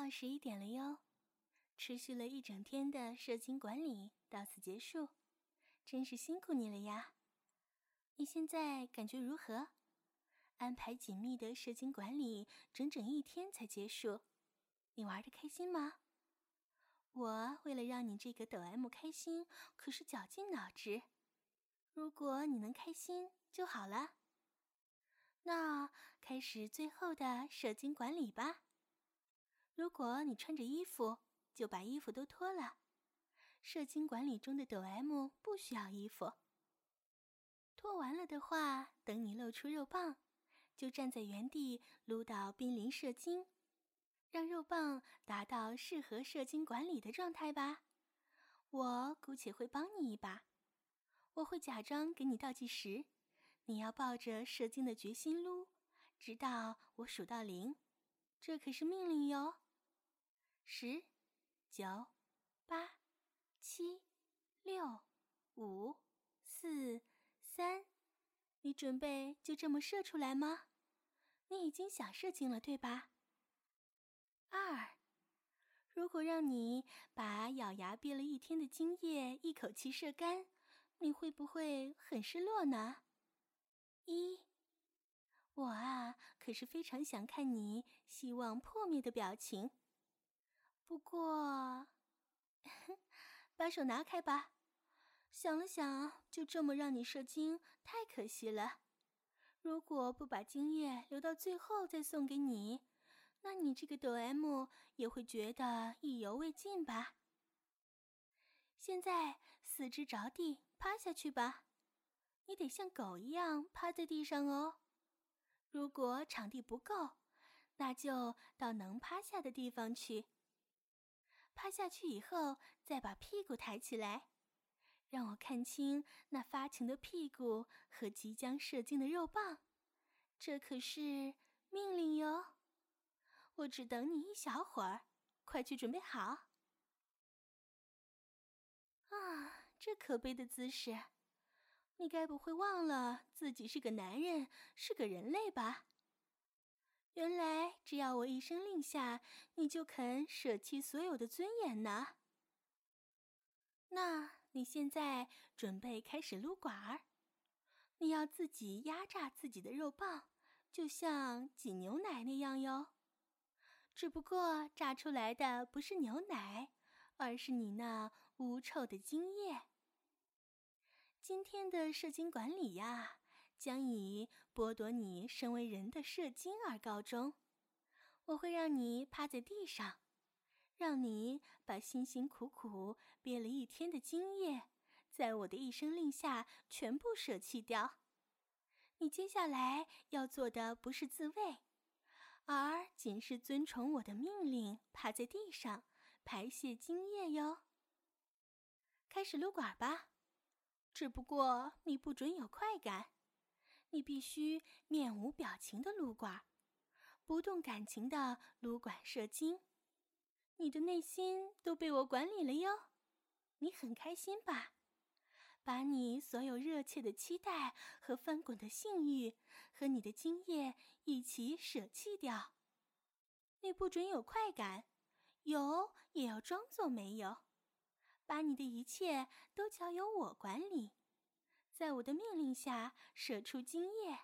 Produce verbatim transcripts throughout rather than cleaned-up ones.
到十一点了哟，持续了一整天的射精管理到此结束，真是辛苦你了呀。你现在感觉如何？安排紧密的射精管理整整一天才结束，你玩得开心吗？我为了让你这个抖 M 开心，可是绞尽脑汁。如果你能开心就好了。那开始最后的射精管理吧。如果你穿着衣服，就把衣服都脱了。射精管理中的抖 M 不需要衣服。脱完了的话，等你露出肉棒，就站在原地撸到濒临射精，让肉棒达到适合射精管理的状态吧。我姑且会帮你一把，我会假装给你倒计时，你要抱着射精的决心撸，直到我数到零，这可是命令哟。十、九、八、七、六、五、四、三，你准备就这么射出来吗？你已经想射精了，对吧？二，如果让你把咬牙憋了一天的精液一口气射干，你会不会很失落呢？一，我啊，可是非常想看你希望破灭的表情。不过，把手拿开吧。想了想，就这么让你射精，太可惜了。如果不把精液留到最后再送给你，那你这个抖 M 也会觉得意犹未尽吧。现在四肢着地，趴下去吧。你得像狗一样趴在地上哦。如果场地不够，那就到能趴下的地方去。趴下去以后，再把屁股抬起来，让我看清那发情的屁股和即将射精的肉棒。这可是命令哟。我只等你一小会儿，快去准备好。啊，这可悲的姿势！你该不会忘了自己是个男人，是个人类吧？原来只要我一声令下，你就肯舍弃所有的尊严呢。那你现在准备开始撸管儿，你要自己压榨自己的肉棒，就像挤牛奶那样哟。只不过榨出来的不是牛奶，而是你那污臭的精液。今天的射精管理呀，将以剥夺你身为人的射精而告终。我会让你趴在地上，让你把辛辛苦苦憋了一天的精液，在我的一声令下全部舍弃掉。你接下来要做的不是自慰，而仅是遵从我的命令，趴在地上排泄精液哟。开始撸管吧，只不过你不准有快感，你必须面无表情的撸管，不动感情的撸管射精。你的内心都被我管理了哟，你很开心吧？把你所有热切的期待和翻滚的性欲和你的精液一起舍弃掉。你不准有快感，有也要装作没有。把你的一切都交由我管理，在我的命令下射出精液。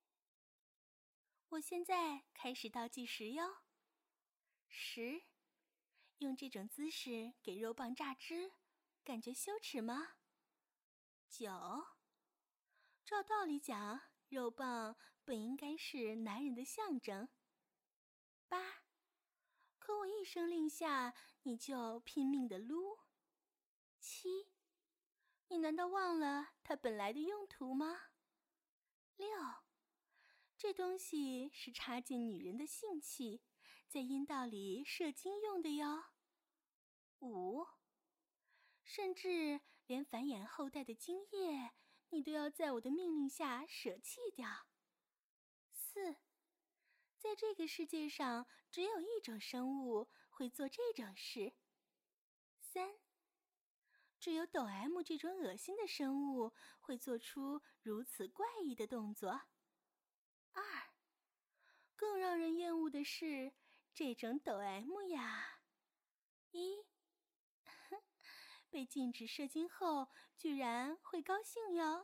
我现在开始倒计时哟。十，用这种姿势给肉棒榨汁，感觉羞耻吗？九，照道理讲，肉棒本应该是男人的象征。八，可我一声令下，你就拼命地撸。七，你难道忘了它本来的用途吗？六，这东西是插进女人的性器，在阴道里射精用的哟。五，甚至连繁衍后代的精液，你都要在我的命令下舍弃掉。四，在这个世界上，只有一种生物会做这种事。三，只有抖 M 这种恶心的生物会做出如此怪异的动作。二，更让人厌恶的是， 这种抖 M 呀，一，被禁止射精后居然会高兴哟。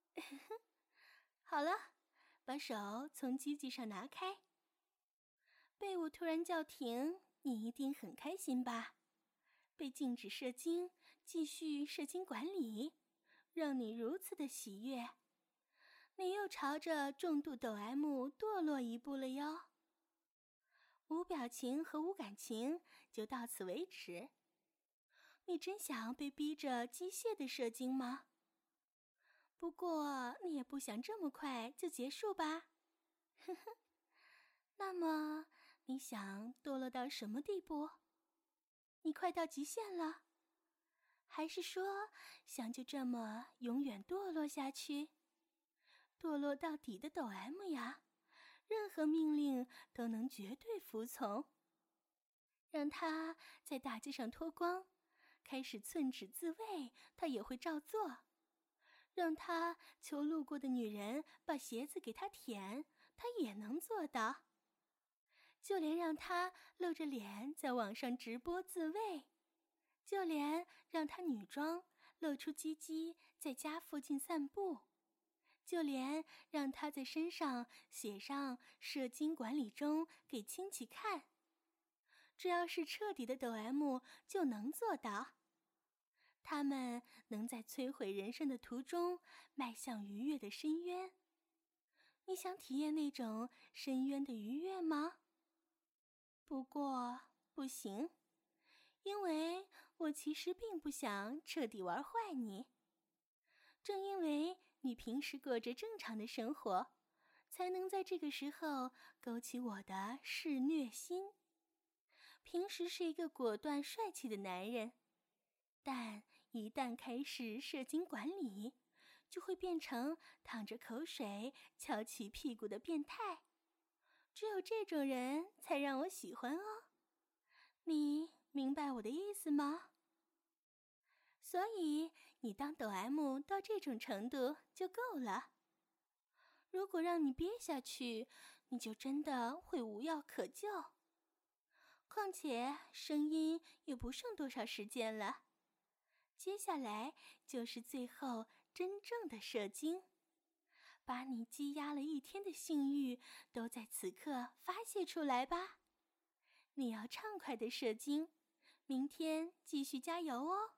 好了，把手从鸡鸡上拿开。被我突然叫停，你一定很开心吧？被禁止射精，继续射精管理，让你如此的喜悦。你又朝着重度抖 M 堕落一步了哟。无表情和无感情就到此为止。你真想被逼着机械的射精吗？不过你也不想这么快就结束吧？呵呵。那么你想堕落到什么地步？你快到极限了？还是说想就这么永远堕落下去？堕落到底的抖 M 呀，任何命令都能绝对服从。让他在大街上脱光，开始寸指自慰，他也会照做。让他求路过的女人把鞋子给他舔，他也能做到。就连让他露着脸在网上直播自慰，就连让他女装露出鸡鸡在家附近散步，就连让他在身上写上射精管理中给亲戚看，只要是彻底的抖 M 就能做到。他们能在摧毁人生的途中迈向愉悦的深渊。你想体验那种深渊的愉悦吗？不过不行，因为我其实并不想彻底玩坏你。正因为你平时过着正常的生活，才能在这个时候勾起我的嗜虐心。平时是一个果断帅气的男人，但一旦开始射精管理，就会变成淌着口水翘起屁股的变态。只有这种人才让我喜欢哦。你明白我的意思吗？所以你当抖 M 到这种程度就够了。如果让你憋下去，你就真的会无药可救。况且声音也不剩多少时间了，接下来就是最后真正的射精，把你积压了一天的性欲都在此刻发泄出来吧。你要畅快的射精，明天继续加油哦。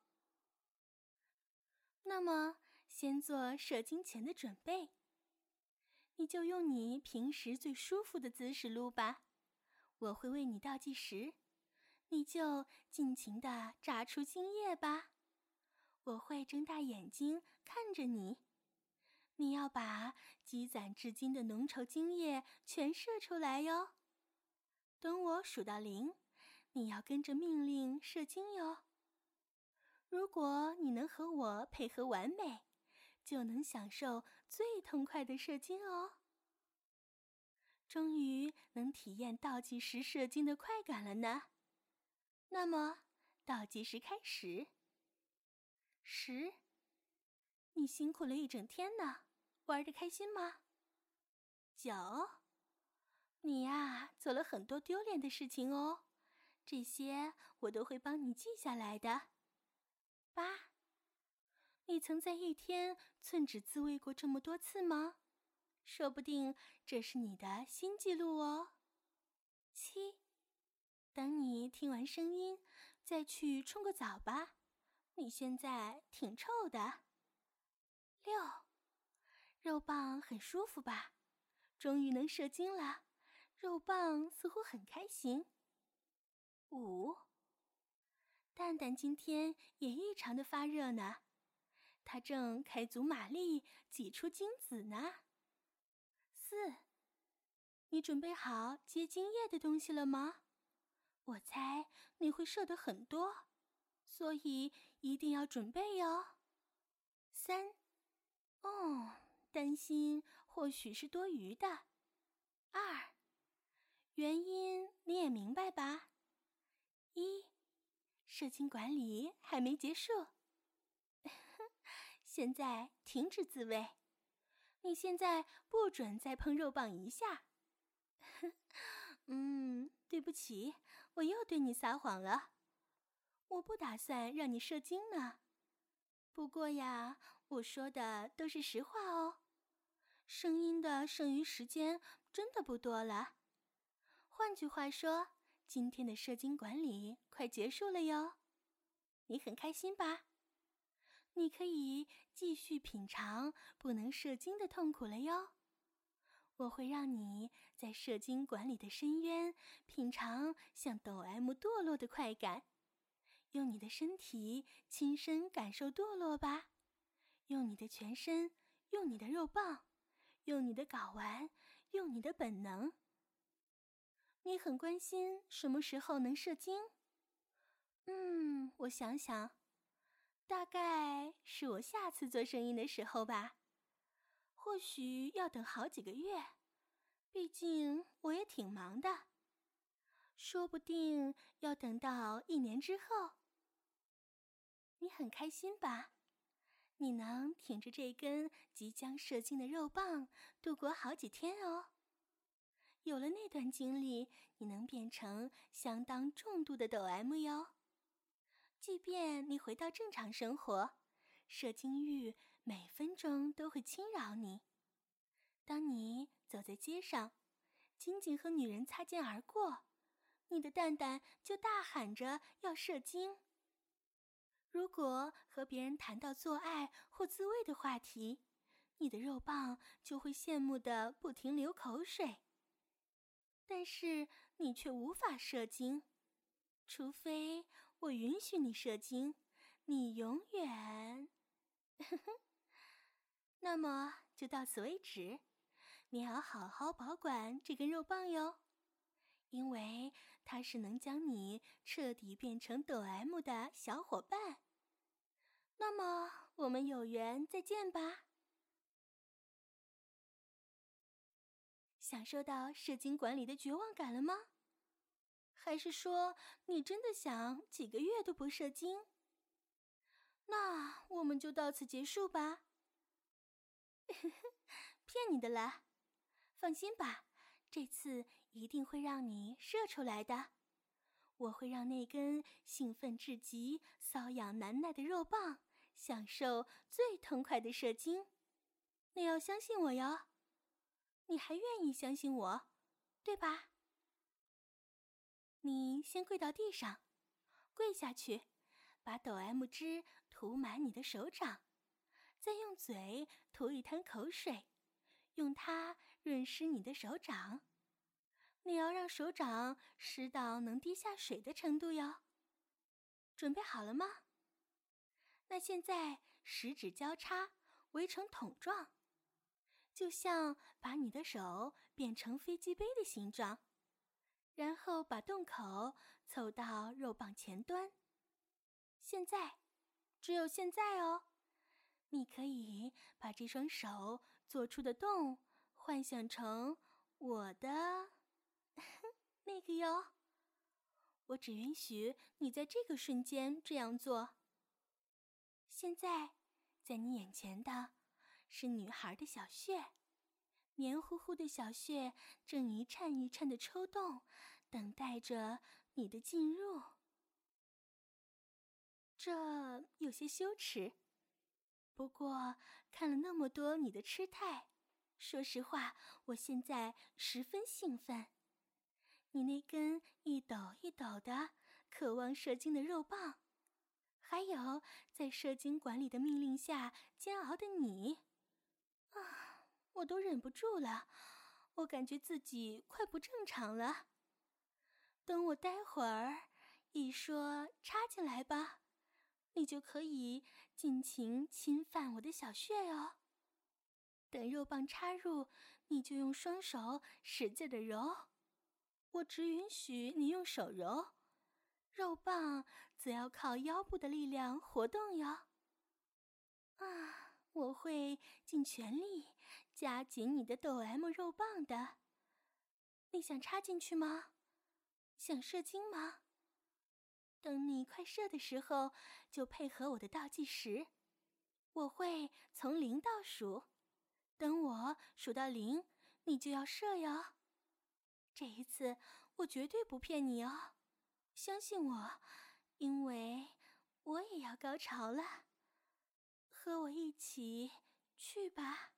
那么先做射精前的准备，你就用你平时最舒服的姿势撸吧。我会为你倒计时，你就尽情地榨出精液吧。我会睁大眼睛看着你，你要把积攒至今的浓稠精液全射出来哟。等我数到零，你要跟着命令射精哟。如果你能和我配合完美，就能享受最痛快的射精哦。终于能体验倒计时射精的快感了呢。那么，倒计时开始。十，你辛苦了一整天呢，玩得开心吗？九，你呀，做了很多丢脸的事情哦，这些我都会帮你记下来的。八，你曾在一天寸指自慰过这么多次吗？说不定这是你的新纪录哦。七，等你听完声音，再去冲个澡吧，你现在挺臭的。六，肉棒很舒服吧？终于能射精了，肉棒似乎很开心。五，蛋蛋今天也异常的发热呢，它正开足马力挤出精子呢。四，你准备好接精液的东西了吗？我猜你会射得很多，所以一定要准备哟。三，哦，担心或许是多余的。二，原因你也明白吧？一，射精管理还没结束，现在停止自慰。你现在不准再碰肉棒一下。嗯， 对不起，我又对你撒谎了。我不打算让你射精呢。不过呀，我说的都是实话哦。声音的剩余时间真的不多了。换句话说，今天的射精管理快结束了哟。你很开心吧？你可以继续品尝不能射精的痛苦了哟。我会让你在射精管里的深渊品尝像抖 M 堕落的快感。用你的身体亲身感受堕落吧。用你的全身，用你的肉棒，用你的睾丸，用你的本能。你很关心什么时候能射精？嗯，我想想，大概是我下次做生意的时候吧。或许要等好几个月，毕竟我也挺忙的。说不定要等到一年之后。你很开心吧？你能挺着这根即将射精的肉棒度过好几天哦。有了那段经历，你能变成相当重度的抖 M 哟。即便你回到正常生活，射精欲每分钟都会侵扰你。当你走在街上，仅仅和女人擦肩而过，你的蛋蛋就大喊着要射精。如果和别人谈到做爱或自慰的话题，你的肉棒就会羡慕得不停流口水。但是你却无法射精，除非我允许你射精，你永远……那么就到此为止，你要好好保管这根肉棒哟，因为它是能将你彻底变成抖 M 的小伙伴。那么我们有缘再见吧。享受到射精管理的绝望感了吗？还是说你真的想几个月都不射精？那我们就到此结束吧。骗你的啦，放心吧，这次一定会让你射出来的。我会让那根兴奋至极、瘙痒难耐的肉棒享受最痛快的射精。你要相信我哟。你还愿意相信我，对吧？你先跪到地上，跪下去，把抖 M 汁涂满你的手掌，再用嘴吐一滩口水，用它润湿你的手掌。你要让手掌湿到能滴下水的程度哟。准备好了吗？那现在十指交叉，围成筒状，就像把你的手变成飞机杯的形状，然后把洞口凑到肉棒前端。现在，只有现在哦，你可以把这双手做出的洞幻想成我的那个哟。我只允许你在这个瞬间这样做。现在，在你眼前的是女孩的小穴，黏糊糊的小穴正一颤一颤地抽动，等待着你的进入。这有些羞耻，不过看了那么多你的痴态，说实话，我现在十分兴奋。你那根一抖一抖的渴望射精的肉棒，还有在射精管理的命令下煎熬的你，啊，我都忍不住了，我感觉自己快不正常了。等我待会儿一说插进来吧，你就可以尽情侵犯我的小穴哦。等肉棒插入，你就用双手使劲地揉，我只允许你用手揉，肉棒则要靠腰部的力量活动哟。啊，我会尽全力夹紧你的抖 M 肉棒的。你想插进去吗？想射精吗？等你快射的时候，就配合我的倒计时。我会从零倒数，等我数到零，你就要射哟。这一次， 我绝对不骗你哦，相信我，因为我也要高潮了。和我一起去吧，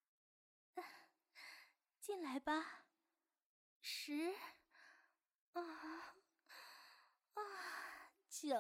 进来吧。十，啊啊，九，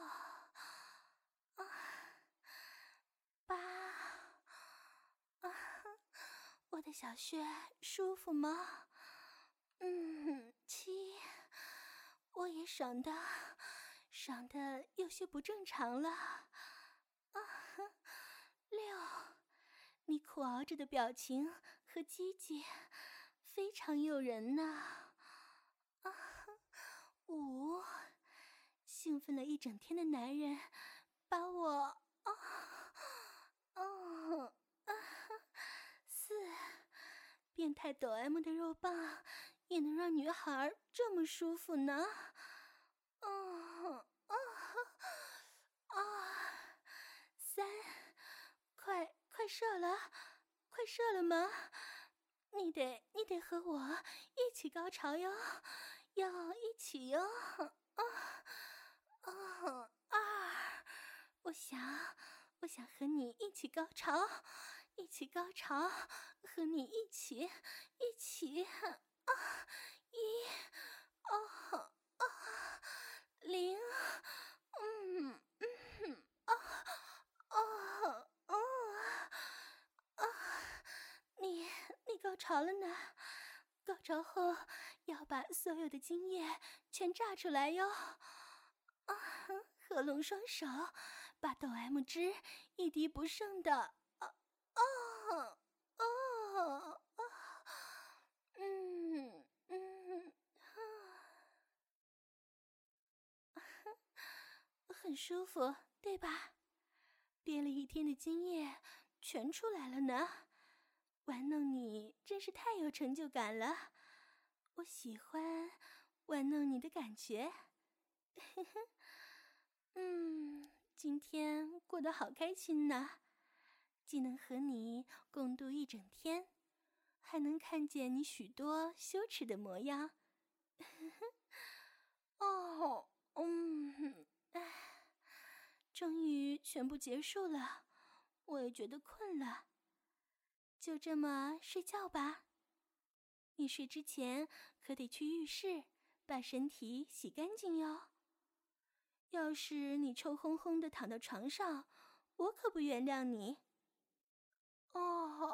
啊，八，啊，我的小穴舒服吗？嗯，七，我也爽的，爽的有些不正常了。啊，六，你苦熬着的表情和鸡鸡非常诱人呢。啊，五，兴奋了一整天的男人把我啊啊啊！四，变态抖 M 的肉棒也能让女孩这么舒服呢？啊啊啊！三，快快射了，快射了吗？你得你得和我一起高潮哟，要一起哟！啊啊二，我想我想和你一起高潮，一起高潮，和你一起一起啊！一啊啊零，嗯嗯啊啊啊啊！你你高潮了呢，高潮后要把所有的精液全炸出来哟！啊，合拢双手，把抖 M 汁一滴不剩的啊啊啊啊！嗯嗯啊，很舒服，对吧？憋了一天的精液全出来了呢。玩弄你真是太有成就感了，我喜欢玩弄你的感觉。嗯，今天过得好开心呢，既能和你共度一整天，还能看见你许多羞耻的模样。哦，嗯，唉，终于全部结束了，我也觉得困了。就这么睡觉吧。你睡之前可得去浴室把身体洗干净哟。要是你臭烘烘的躺到床上，我可不原谅你。哦。